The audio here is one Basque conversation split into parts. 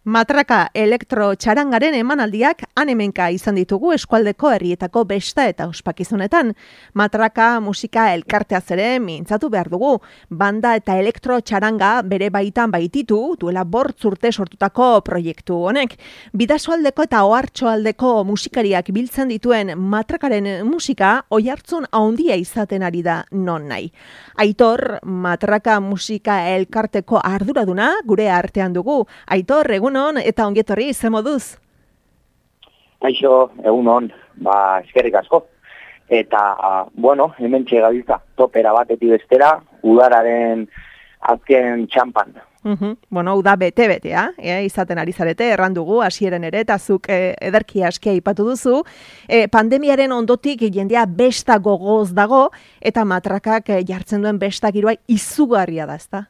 Matraka elektro-txarangaren emanaldiak han-hemenka izan ditugu eskualdeko herrietako besta eta ospakizunetan. Matraka musika elkarteaz ere mintzatu behar dugu. Banda eta elektro-txaranga bere baitan baititu duela 5 urte sortutako proiektu honek. Bidasoaldeko eta ohartxoaldeko musikariak biltzen dituen matrakaren musika oihartzun handia izaten ari da non nahi. Aitor, Matraka musika elkarteko arduraduna gure artean dugu. Aitor, egunon eta ongietorri, ze moduz? Kaixo, egunon, eskerrik asko. Eta, hemen txegabiltza, topera batetik bestera, udararen azken txampan. Uda bete-betea, izaten ari zarete, errandugu, hasieren ere, eta zuk ederki askia aipatu duzu. Pandemiaren ondotik jendea besta gogoz dago, eta matrakak jartzen duen besta giroa izugarria da, ezta?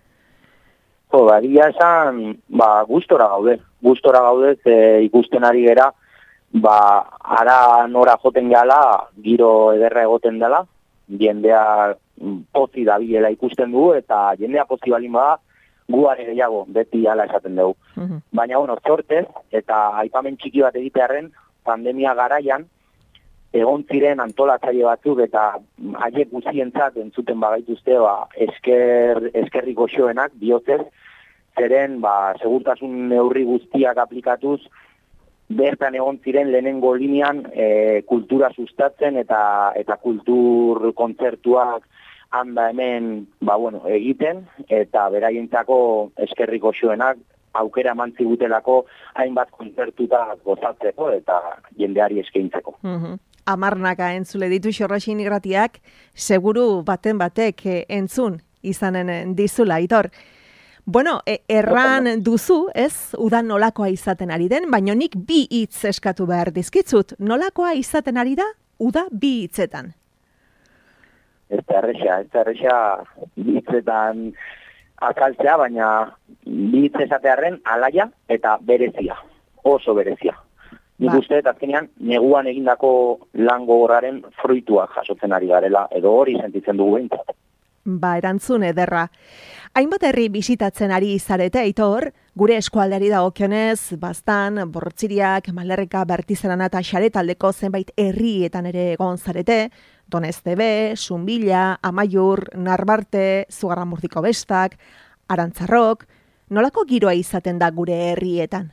Egia esan, gustora gaude, ikusten ari gera, ara nora joten gala, giro ederra egoten dela, jendea pozi dabilela ikusten dugu, eta jendea pozi balin bada, guare gehiago, beti ala esaten dugu. Baina, sortez, eta aipamen txiki bat egitearen, pandemia garaian, egon ziren antolatzaile batzuk eta haiek guztientzat entzuten bagaituzte eskerri goxoenak bihotzez, zeren segurtasun neurri guztiak aplikatuz, bertan egon ziren lehenengo linean kultura sustatzen eta kultur kontzertuak handa hemen egiten, eta beraientzako eskerri goxoenak aukera eman zigutelako hainbat kontzertuta gozatzeko eta jendeari eskaintzeko. Amarnaka entzule ditu Xorraxin irratiak, seguru baten batek entzun izanen dizula, Aitor. Erran duzu, ez, udan nolakoa izaten ari den, baina nik 2 hitz eskatu behar dizkitzut. Nolakoa izaten ari da, uda 2 hitzetan? Ez da erresa 2 hitzetan azaltzea, baina 2 hitz esatearren alaia eta berezia, oso berezia. Nik uste, azkenean, neguan egindako lan gogorraren fruituak jasotzen ari garela, edo hori sentitzen dugu behintzat. Erantzun ederra. Hainbat herri bisitatzen ari izarete, Aitor, gure eskualdeari dagokionez, Baztan, Borrotziriak, Malerreka, Bertizarana eta Xaretaldeko zenbait herrietan ere egon zarete, Doneztebe, Zunbila, Amaiur, Narbarte, Zugarramurdiko bestak, Arantzarrok, nolako giroa izaten da gure herrietan?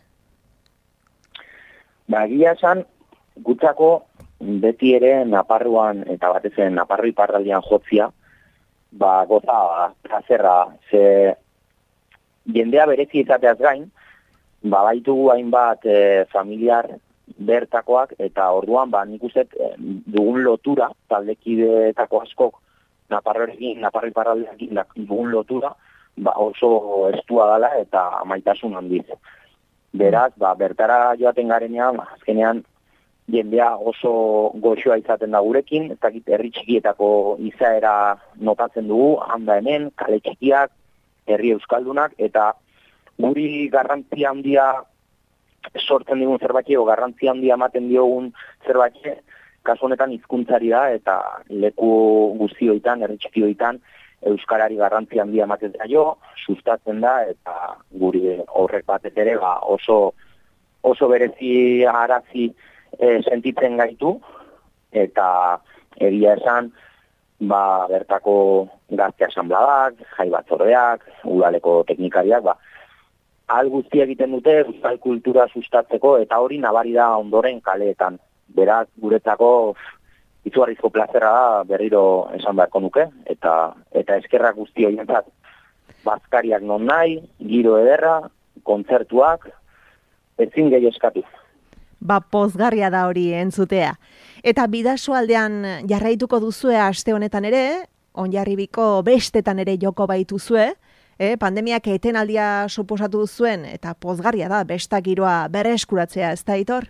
Egia esan, gutzako beti ere Naparruan eta batez ere Naparru iparraldean jotzia, goza, plazerra, ze jendea berezi izateaz gain, baitugu hainbat familiar bertakoak, eta orduan, nik uste dugun lotura, taldekideetako askok Naparru iparraldeakin dugun lotura, oso estua dela eta maitasun handiz. Beraz, bertara joaten garenean, azkenean, jendea oso goxoa izaten da gurekin, ez dakit herri txikietako izaera notatzen dugu, handa hemen, kale txikiak, herri euskaldunak, eta guri garrantzia handia sortzen digun zerbait, garrantzia handia ematen diogun zerbait, kasu honetan hizkuntzari da, eta leku guztioetan, herri txikioetan, euskarari garrantzia handia ematen zaio, sustatzen da, eta guri horrek batez ere oso berezi arazi sentitzen gaitu, eta egia esan, bertako gazte asanbladak, jai batzordeak, udaleko teknikariak, ahal guztia egiten dute euskal kultura sustatzeko, eta hori nabari da ondoren kaleetan. Beraz, guretzako izugarrizko plazera da berriro esan beharko nuke, eta eskerrak guzti horientzat bazkariak non nahi, giro ederra, kontzertuak, ezin gehi eskatu. Pozgarria da hori entzutea. Eta Bidasoaldean jarraituko duzue aste honetan ere, Onjarribiko bestetan ere joko baituzue, pandemiak etenaldia suposatu duzuen, eta pozgarria da besta giroa berreskuratzea, ez da, Aitor?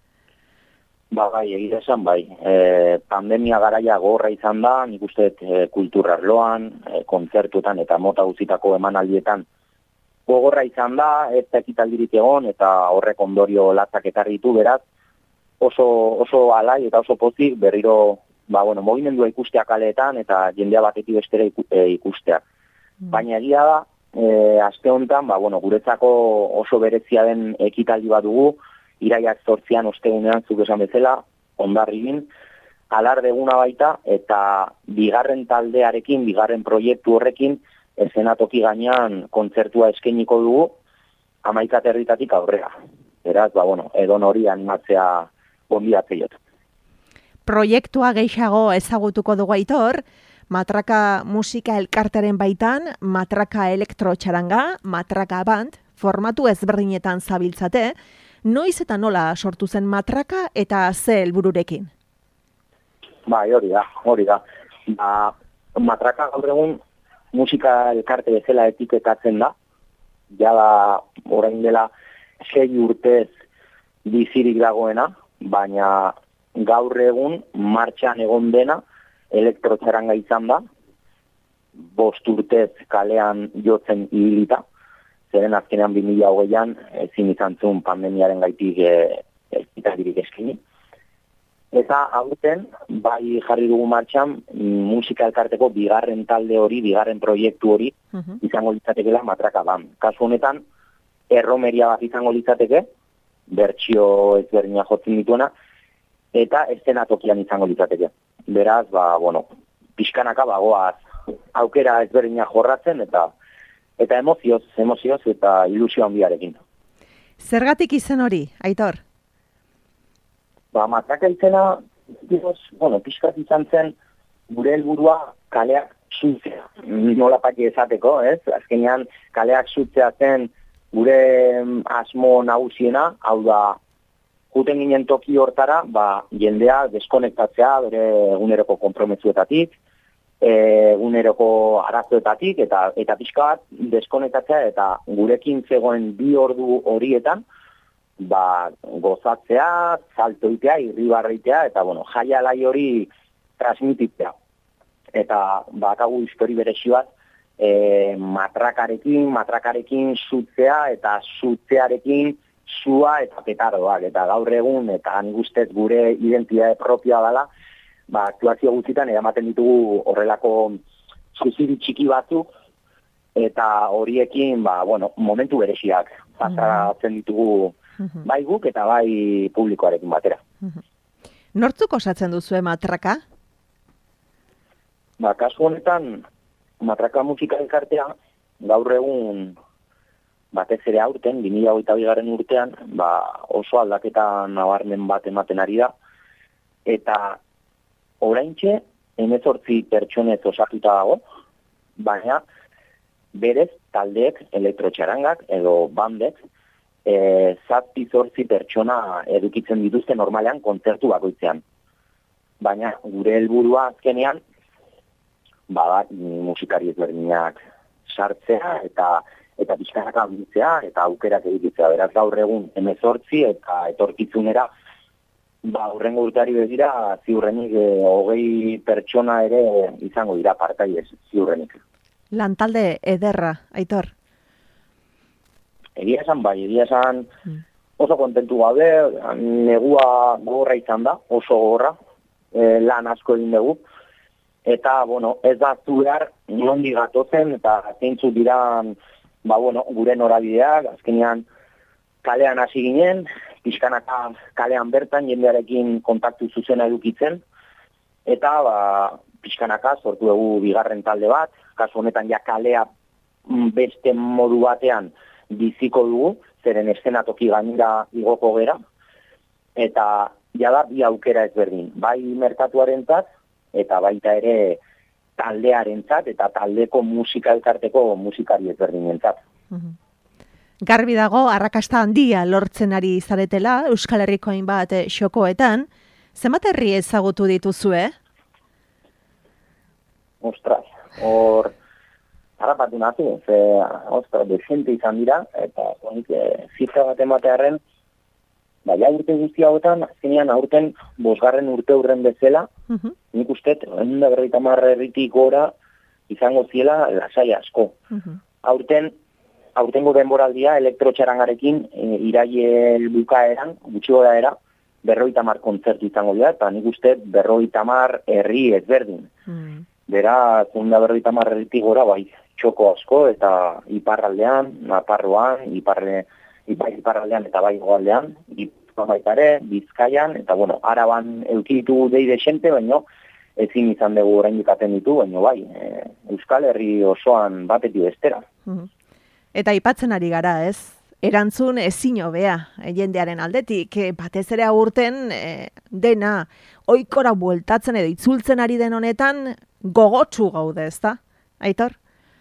Egia esan, pandemia garaia gogorra izan da, nik uste kulturarloan, kontzertuetan eta mota guztitako emanaldietan gogorra izan da, ez ekitaldirik egon, eta horrek ondorio latzak ekarri ditu, beraz, oso alai eta oso pozik berriro, mugimendua ikustea kaleetan, eta jendea batetik bestera ikustea. Baina egia da, aste honetan, guretzako oso berezia den ekitaldi bat dugu, iraiak 8an ostegunean zuk esan bezala, Hondarribin, alarde eguna baita, eta bigarren taldearekin, bigarren proiektu horrekin, eszenatoki gainean kontzertua eskainiko dugu, 11 herritatik aurrera. Beraz, edon hori animatzea gonbidatzeiot. Proiektua gehiago ezagutuko dugu Aitor, Matraka musika elkartaren baitan, Matraka elektrotxaranga, Matraka band, formatu ezberdinetan zabiltzate, noiz eta nola sortu zen Matraka eta ze helbururekin? Hori da. Matraka gaur egun musika elkarte bezala etiketatzen da, jada orain dela 6 urtez bizirik dagoena, baina gaur egun martxan egon dena elektrotxaranga izan da, 5 urtez kalean jotzen ibilita, zeren azkenean 2020an ezin izan zuen pandemiaren gaitik ekitaldirik eskaini. Eta aurten, bai jarri dugu martxan, musika elkarteko bigarren talde hori, bigarren proiektu hori, izango litzatekela Matraka band. Kasu honetan, erromeria bat izango litzateke, bertsio ezberdina jotzen dituena, eta eszenatokian izango litzateke. Beraz, pixkanaka bagoaz aukera ezberdina jorratzen, eta emozioz eta ilusio handiarekin. Zergatik izen hori, Aitor? Matraka izena, pixkat izan zen gure helburua kaleak sutzea. Nola pati esateko, ez? Azkenean kaleak sutzea zen gure asmo nagusiena, hau da, juten ginen toki hortara, jendea deskonektatzea bere eguneroko konprometzuetatik, eguneroko arazoetatik, eta pixka bat deskonektatzea, eta gurekin zegoen 2 ordu horietan, gozatzea, saltoitea, irribarreitea, eta jaialai hori transmititzea. Eta bakagu histori berezi bat, matrakarekin sutzea, eta sutzearekin sua eta petardoak, eta gaur egun, eta nik ustez gure identitate propioa dela, aktuazio guztietan eramaten ditugu horrelako zuziri txiki batzuk, eta horiekin, momentu bereziak pasatzen ditugu bai guk eta bai publikoarekin batera. Nortzuk osatzen duzue Matraka? Kasu honetan, Matraka musika elkartea, gaur egun, batez ere aurten, 2022 urtean, oso aldaketa nabarmen bat ematen ari da, eta oraintxe, 18 pertsonez osatuta dago, baina berez taldeek, elektrotxarangak edo bandek, 7-8 pertsona edukitzen dituzte normalean kontzertu bakoitzean. Baina gure helburua azkenean, musikari ezberdinak sartzea eta pixkanaka handitzea eta aukerak edukitzea. Beraz gaur egun 18 eta etorkizunera hurrengo urteari begira ziurrenik 20 pertsona ere izango dira partaidez ziurrenik. Lantalde ederra, Aitor. Egia esan oso kontentu gaude, negua gogorra izan da, oso gogorra, lan asko egin dugu, eta, ez da zu behar nondi gatozen, eta zeintzuk dira, gure norabideak, azkenean kalean hasi ginen, pixkanaka kalean bertan, jendearekin kontaktu zuzena edukitzen, eta, pixkanaka sortu dugu bigarren talde bat, kasu honetan ja kalea beste modu batean biziko dugu, zeren eszenatoki gainera igoko gera, eta jada bi aukera ezberdin, bai merkatuarentzat eta baita ere taldearentzat eta taldeko musika elkarteko musikari ezberdinentzat. Garbi dago, arrakasta handia lortzen ari zaretela, Euskal Herriko hainbat xokoetan, zenbat herri ezagutu dituzue? Ostras, hor harrapatu natu, desente izan dira, eta zifra bat ematearen, urte guzti hauetan, azkenean aurten 5. urte hurren bezala, nik ustet, 150 herritik gora izango ziela lasai asko. Aurtengo denboraldia elektrotxarangarekin iraiel bukaeran, gutxi gora era, 50 kontzertu izango dira, eta nik ustet 50 herri ezberdin. Beraz, 150 herritik gora, txoko asko, eta iparraldean, Nafarroan, iparraldean eta bai hegoaldean, Gipuzkoan baita ere, Bizkaian, eta bueno, Araban eduki ditugu deide xente, baina ezin izan dugu oraindik atenditu, baina bai, Euskal Herri osoan batetik bestera. Eta aipatzen ari gara, ez? Erantzun ezin hobea jendearen aldetik, batez ere aurten dena ohikora bueltatzen edo itzultzen ari den honetan gogotsu gaude, ezta? Aitor?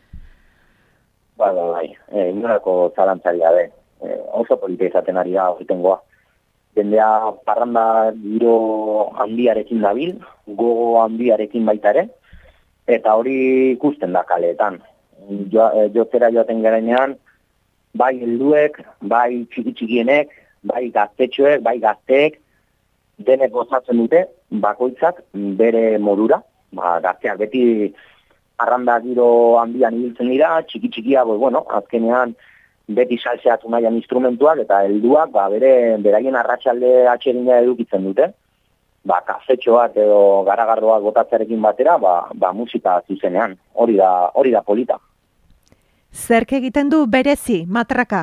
Bai, inolako zalantzari gabe. Oso polita izaten ari da horretengoa. Jendea parranda giro handiarekin dabil, gogo handiarekin baita ere, eta hori ikusten da kaleetan. Jotzera joaten garenean, bai helduek, bai txiki-txikienek, bai gaztetxoek, bai gazteek, denek gozatzen dute, bakoitzak bere modura. Gazteak beti arranda giro handian ibiltzen dira, txiki-txikia, azkenean beti salseatu nahian instrumentuak, eta helduak beraien arratsalde atsegina edukitzen dute. Kasetxoak edo garagardoak botatzarekin batera, musika zuzenean. Hori da polita. Zerk egiten du berezi, Matraka?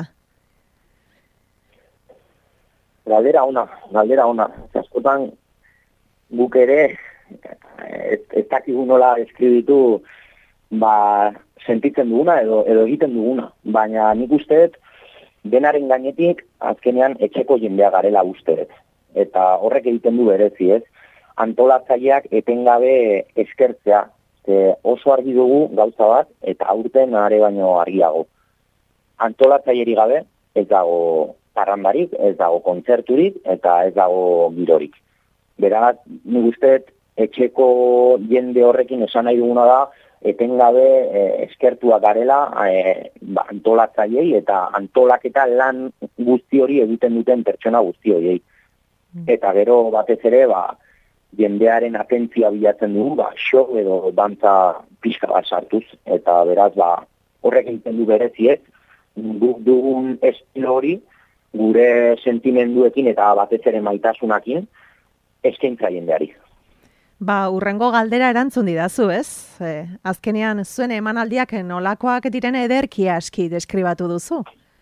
Galdera ona. Askotan guk ere, ez dakigu nola eskribitu, sentitzen duguna edo egiten duguna. Baina nik usteet, denaren gainetik, azkenean etxeko jendea garela usteet. Eta horrek egiten du berezi, ez? Antolatzaileak etengabe eskertzea. Oso argi dugu gauza bat, eta aurten are baino argiago. Antolatzaileri gabe, ez dago parrandarik, ez dago kontzerturik, eta ez dago girorik. Beraz, nik usteet, etxeko jende horrekin esan nahi duguna da, etengabe eskertuak garela antolatzaileei eta antolaketa lan guzti hori egiten duten pertsona guzti horiei. Eta gero batez ere, jendearen atentzioa bilatzen dugu, show edo dantza pixka bat sartuz. Eta beraz, horrek egiten du bereziet, guk dugun estilo hori, gure sentimenduekin eta batez ere maitasunakin, eskaintza jendeari. Urrengo galdera erantzun didazu, ez? Azkenean, zuen emanaldiak nolakoak diren ederki aski deskribatu duzu.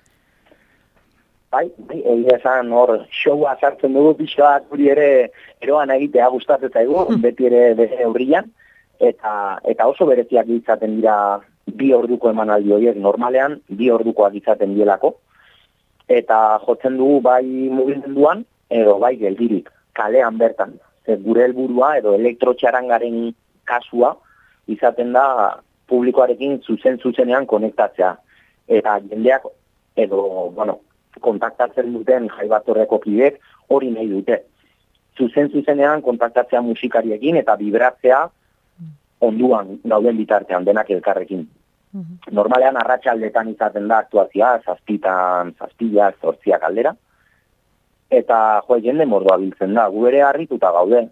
Egia esan hor showa sartzen dugu pixka bat guri ere eroan egitea gustatzen zaigu, beti ere bere aurrian, eta oso bereziak izaten dira 2 orduko emanaldi horiek, normalean 2 ordukoak izaten dielako, eta jotzen dugu bai mugimenduan edo bai geldirik, kalean bertan. Gure helburua edo elektrotxarangaren kasua izaten da publikoarekin zuzenean konektatzea. Eta jendeak edo, kontaktatzen duten Jaibatorreko kideek hori nahi dute. Zuzenean kontaktatzea musikariekin eta vibratzea onduan gauden bitartean denak elkarrekin. Normalean arratsaldetan izaten da aktuazioa, 7:00, 8:00 aldera. Eta jende mordoa biltzen da, gu ere harrituta gaude.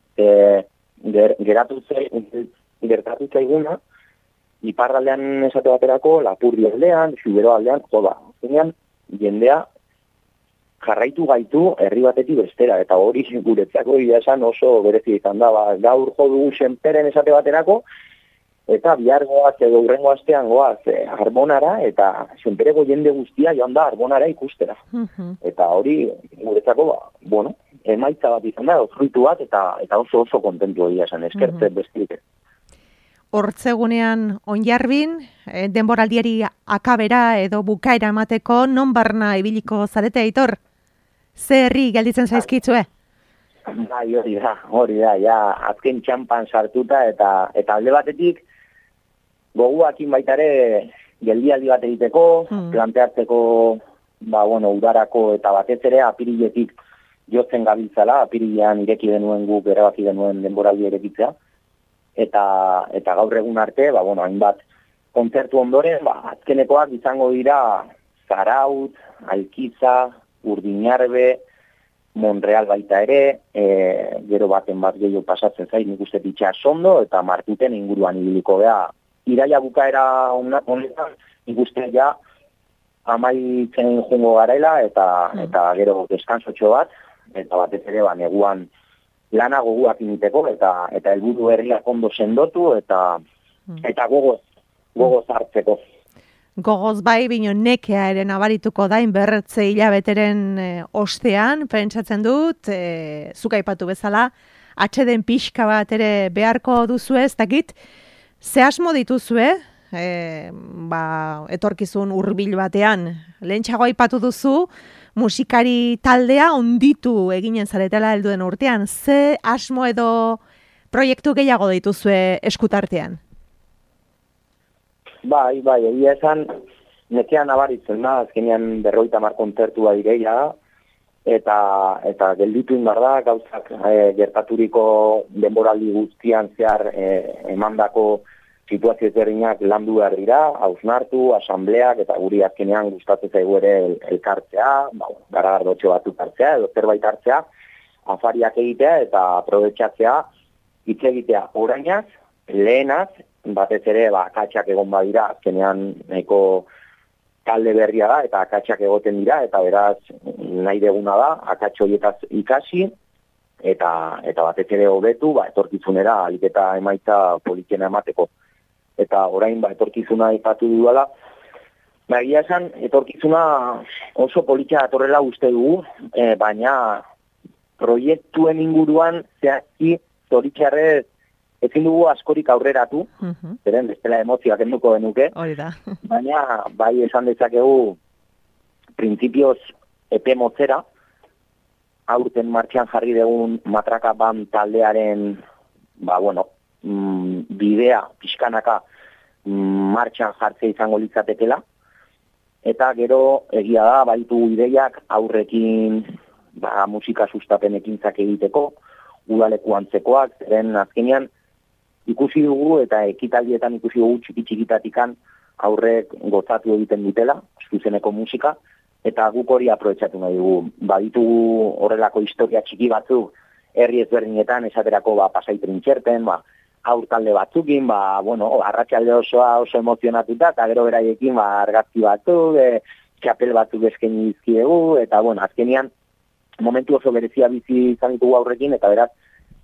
Gertatu zaiguna, iparraldean esate baterako, Lapurdi aldean, Xubero aldean, zenean jendea jarraitu gaitu herri batetik bestera, eta hori guretzako esan oso berezi izan da, gaur jo dugu senperen esate baterako, eta bihar goaz edo hurrengo astean goaz Arbonara, eta senpereko jende guztia joan da Arbonara ikustera. Eta hori guretzako, emaitza bat izan da, fruitu bat, eta oso kontentu egia esan, eskertze bestirik. Hortzegunean Onjarbin, denboraldiari akabera edo bukaera emateko non barna ibiliko zarete, Aitor? Ze herri gelditzen zaizkitzue? Hori da, azken txampan sartuta eta alde batetik goguakin baitare geldialdi bat egiteko, planteatzeko udarako eta batez ere apiriletik jotzen gabiltzala, apirilean ireki denuen guk erabaki denuen denboraldi erekitzea. Eta gaur egun arte, hainbat kontzertu ondoren, azkenekoak izango dira Zarautz, Alkiza, Urdinarbe, Monreal baita ere, gero baten bat gehiago pasatzen zait, nik uste Itxasondo eta Martuten inguruan ibiliko gea. Iraila bukaera honetan, nik uste ja amaitzen jungo garela eta gero deskansotxo bat, eta batez ere neguan lana goguak initeko eta helburu herriak ondo sendotu eta gogoz hartzeko. Gogoz bai, bino nekea ere nabarituko dain berretze hilabeteren ostean, pentsatzen dut, zuk aipatu bezala, atxeden pixka bat ere beharko duzu ez, dakit, ze asmo dituzue, etorkizun hurbil batean, lehentxago aipatu duzu, musikari taldea onditu eginen zaretela helduen urtean, ze asmo edo proiektu gehiago dituzue eskutartean? Bai, egia esan, nekean nabaritzen da, azkenean 50 kontzertua direia, eta gelditu indar da, gauzak gertaturiko denboraldi guztian zehar emandako situazio ezberdinak landu behar dira, hausnartu, asambleak, eta guri azkenean gustatzen zaigu ere elkartzea, garagardotxo batzuk hartzea, edo zerbait hartzea, afariak egitea eta aprobetxatzea, hitz egitea orainaz, lehenaz, batez ere akatsak egon badira, azkenean nahiko talde berria da, eta akatsak egoten dira, eta beraz nahi deguna da, akatso horietaz ikasi, eta batez ere hobetu, etorkizunera alik eta emaitza politena emateko. Eta orain etorkizuna aipatu dudala, egia esan, etorkizuna oso politia datorrela uste dugu, baina proiektuen inguruan zehazki zoritxarrez ezin dugu askorik aurreratu, zeren bestela emozioak enduko genuke, baina bai esan dezakegu printzipioz epe motzera, aurten martxan jarri dugun matraka ban taldearen bidea pixkanaka martxan jartzea izango litzatekela, eta gero egia da, baditu ideiak aurrekin musika sustapen ekintzak egiteko, udaleku antzekoak, zeren azkenean ikusi dugu eta ekitaldietan ikusi dugu txiki-txikitatikan aurrek gozatu egiten dutela, zuzeneko musika, eta guk hori aprobetxatu nahi dugu. Baditugu horrelako historia txiki batzuk herri ezberdinetan, esaterako Pasai Trintxerten, aur talde batzukin, arratsalde osoa oso emozionatuta, eta gero beraiekin argazki batzuk, txapel batzuk eskaini dizkiegu, eta azkenean momentu oso berezia bizi izan ditugu aurrekin, eta beraz,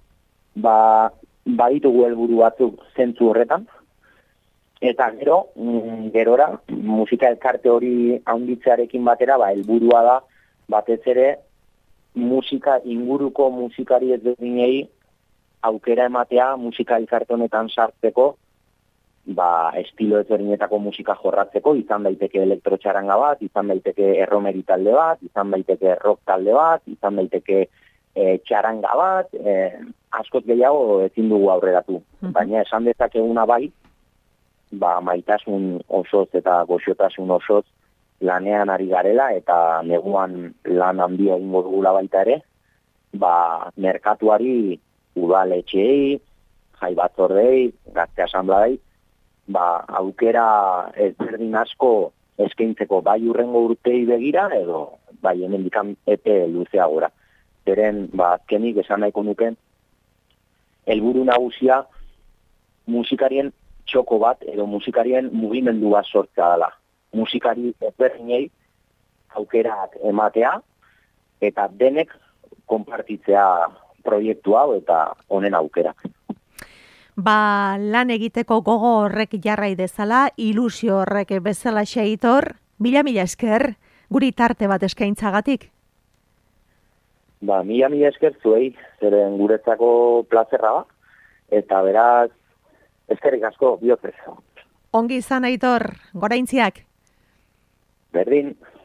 baditugu helburu batzuk zentzu horretan, eta gerora, musika elkarte hori handitzearekin batera, helburua da, batez ere, musika inguruko musikari ezberdinei aukera ematea musika elkarte honetan sartzeko, estilo ezberdinetako musika jorratzeko, izan daiteke elektrotxaranga bat, izan daiteke erromeri talde bat, izan daiteke rock talde bat, izan daiteke txaranga bat, askoz gehiago ezin dugu aurreratu. Baina esan dezakeguna maitasun osoz eta goxotasun osoz lanean ari garela, eta neguan lan handia egingo dugula baita ere, merkatuari, udaletxeei, jai batzordei, gazte asanbladei, aukera ezberdin asko eskaintzeko bai hurrengo urtei begira, edo hemendikan epe luzeagora. Zeren, azkenik esan nahiko nuken, helburu nagusia musikarien txoko bat, edo musikarien mugimendu bat sortzea dela. Musikari ezberdinei aukerak ematea, eta denek konpartitzea proiektu hau eta honen aukerak. Lan egiteko gogo horrek jarrai dezala, ilusio horrek bezala Aitor, mila esker, guri tarte bat eskaintzagatik. Mila esker zuei, zeren guretzako plazerra eta beraz, eskerrik asko, bihotzez. Ongi izan Aitor, goraintziak. Berdin.